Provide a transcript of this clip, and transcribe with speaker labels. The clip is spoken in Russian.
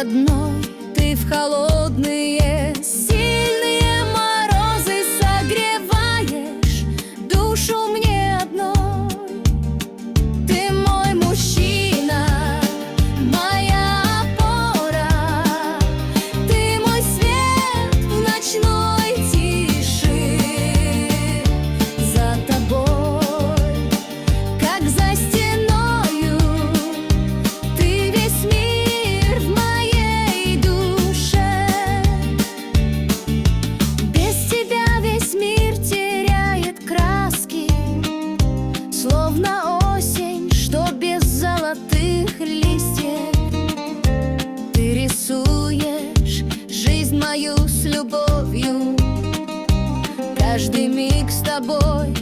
Speaker 1: родной, ты в холодные сильные морозы согреваешь душу мне одной. Ты мой мужчина, моя опора, ты мой свет в ночной тиши. За тобой, как за стеною, ты весь мир в моей душе. Без тебя весь мир теряет краски, словно осень, что без золотых листьев. Ты рисуешь жизнь мою с любовью, каждый миг с тобой